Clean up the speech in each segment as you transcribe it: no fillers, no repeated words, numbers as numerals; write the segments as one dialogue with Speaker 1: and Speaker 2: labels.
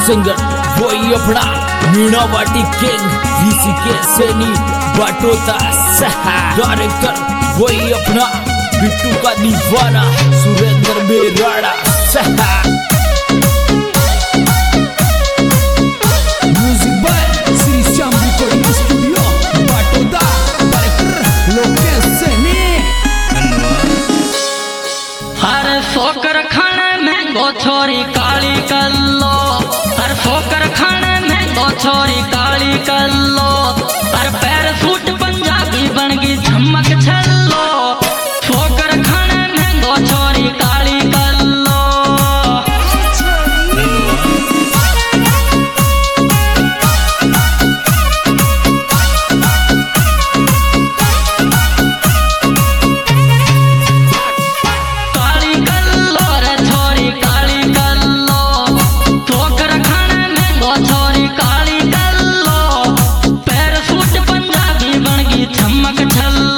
Speaker 1: Singer वही अपना मीना वाटी किंग वीसी के सैनी बाटोता डायरेक्टर वही अपना बिट्टू का दीवाना Surendra Berada music by Shri Shyam recording studio Batoda director Lokesh Saini.
Speaker 2: हर सोकर खाने में गो छोरी काली कल्लो, हर सोकर खाने में गो छोरी काली कल्लो, हर पैर सूट पंजाबी बन गई झमक छल्लो, सोकर खाने में गो छोरी काली कल्लो। काली कल्लो रे छोरी काली कल्लो, सोकर खाने में गो छोरी काली कल्लो, पैर सूट पंजाबी बन गई झमक छल्लो।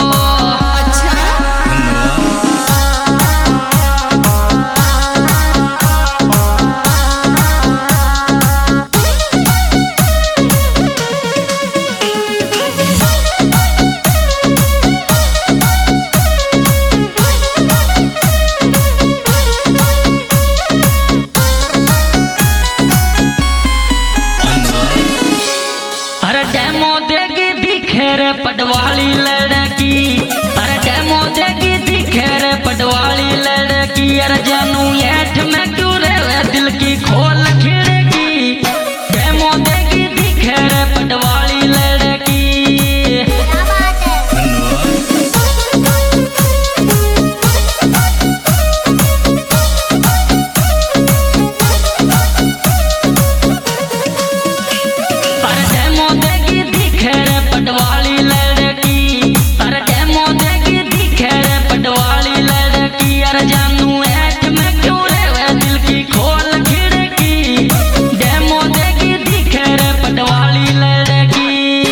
Speaker 2: अरे डेमो देगी दिखे रे पटवाली लड़की, अरे डेमो देगी दिखे रे पटवाली लड़की, अरे जानू ऐठ में क्यों रे दिल की खोल खिड़की, डेमो देगी दिखे रे पटवाली लड़की। अरे डेमो देगी दिखे रे पटवाली लड़की, अरे डेमो देगी दिखे रे पटवाली लड़की, अरे जानू ऐठ में क्यों रे दिल की खोल खिड़की, डेमो देगी दिखे रे पटवाली लड़की।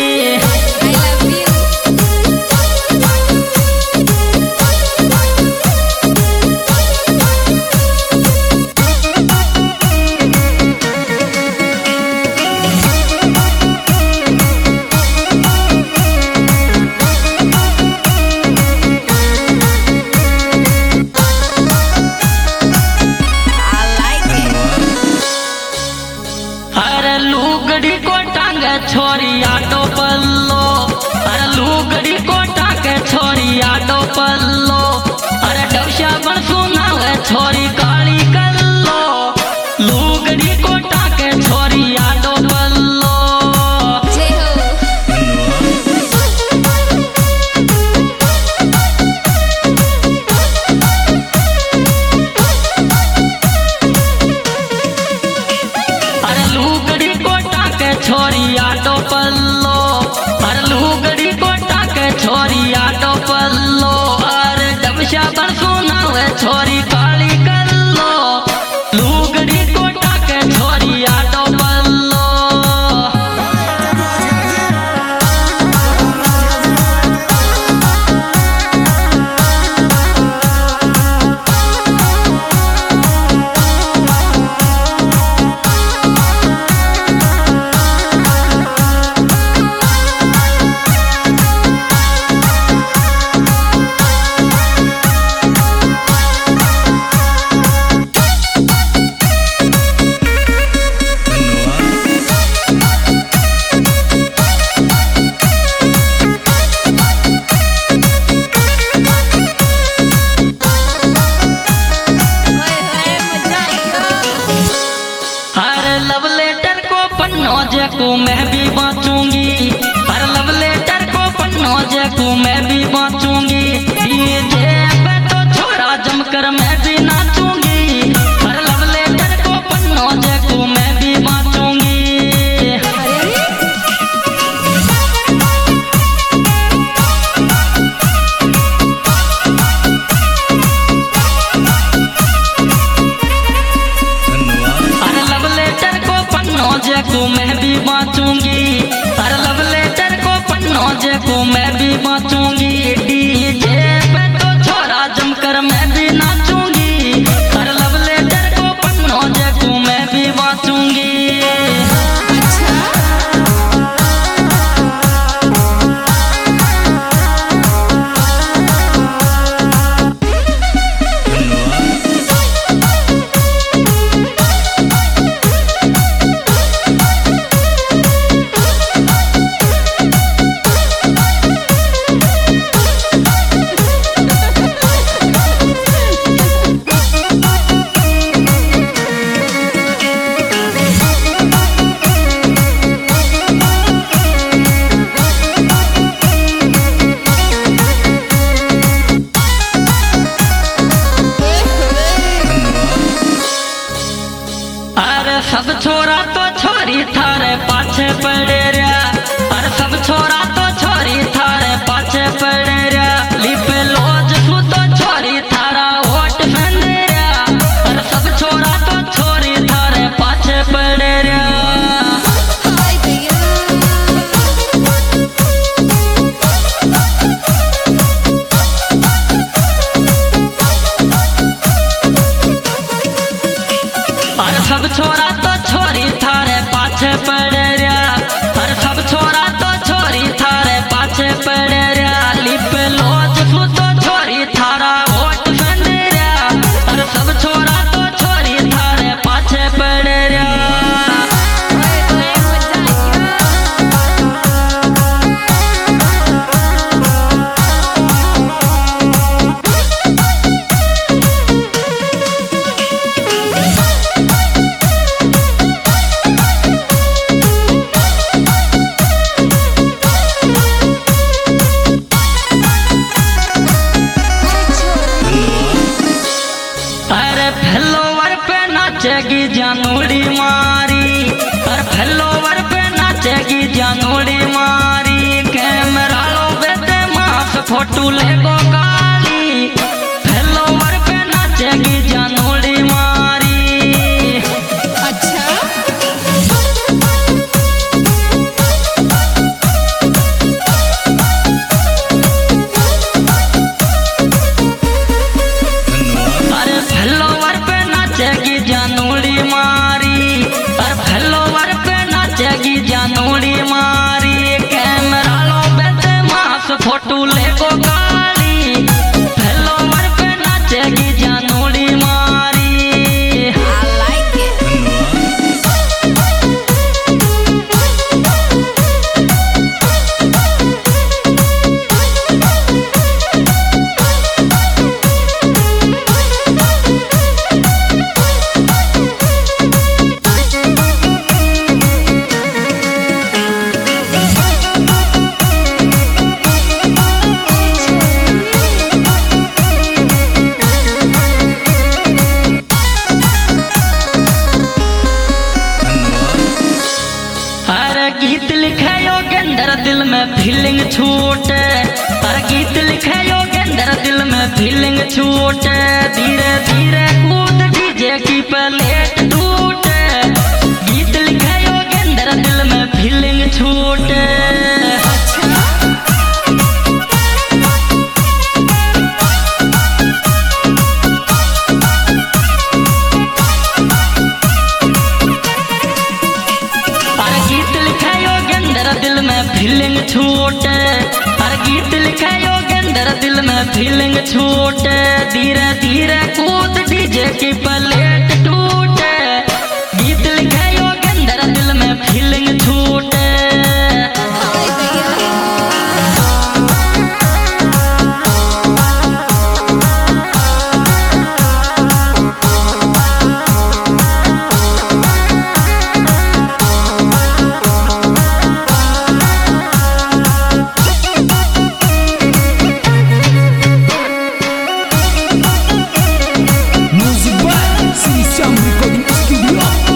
Speaker 2: अरे लुगड़ी को टांगे छोरी आटो पल्लो, अरे लुगड़ी को टांगे छोरी आटो पल्लो, अरे डबशा बन सुना है छोरी काली कल्लो, लुगड़ी को टांगे छोरी आटो पल्लो। अरे लुगड़ी को टाके छोरी आटो पल्लो, अरे लुगड़ी को टाके छोरी आटो पल्लो, अरे डबशा पर सुना है छोरी काली कल्लो, लुगड़ी को टाके छोरी आटो पल्लो। अरे लव लेटर को पन्नो को मैं भी बांचूंगी, अरे लव लेटर को पन्नो को मैं भी बांचूंगी, डीजे पे तो छोरा जमकर मैं भी नाचूंगी, अरे लव लेटर को पन्नो को मैं भी बांचूंगी। अरे लव लेटर को पन्नो को मैं भी बांचूंगी, अरे लव लेटर को पन्नो को मैं भी बांचूंगी, डीजे पे तो छोरा जमकर मैं भी नाचूंगी, अरे लव लेटर को पन्नो को मैं भी बांचूंगी। अरे सब छोरा तो छोरी थारे पाछे पड़े रे, अरे सब छोरा तो छोरी थारे पाछे पड़े रे, लिपे लोज तू तो छोरी थारा वोट फेंदे रे, अरे सब छोरा तो छोरी थारे पाछे पड़े रे। सब छोरा तो छोरी थारे पाछे पड़े रे, हर सब छोरा तो छोरी थारे पाछे पड़े रे, लिपे लोज तू तो छोरी थारा वोट फेंदे रे, हर सब छोरा तो छोरी थारे पाछे पड़े रे। फैलोवर पे नाचेगी जानूड़ी मारी, और फैलोवर पे नाचेगी जानूड़ी मारी, कैमरा लो बेटे माफ फोटो लेगो काली, फैलोवर पे नाचेगी जानूड़ी मारी। अच्छा नाचेगी जानूड़ी मारी, और फैलोवर पे नाचेगी जानूड़ी मारी, कैमरा लो बेटे मास फोटो लेगो काली, फैलोवर पे नाचेगी जानूड़ी मारी। गीत लिखे योगेंद्र दिल में फीलिंग छूटे, हर गीत लिखे योगेंद्र दिल में फीलिंग छूटे, धीरे धीरे कूद डीजे की प्लेट टूटे, गीत लिखे योगेंद्र दिल में फीलिंग छूटे। दिल में फीलिंग छूटे, हर गीत लिखे योगेंद्र दिल में फीलिंग छूटे, धीरे धीरे कूद डीजे की प्लेट टूटे, गीत लिखे योगेंद्र दिल में फीलिंग छूटे।
Speaker 1: Music by Siri Syam Recording Studio.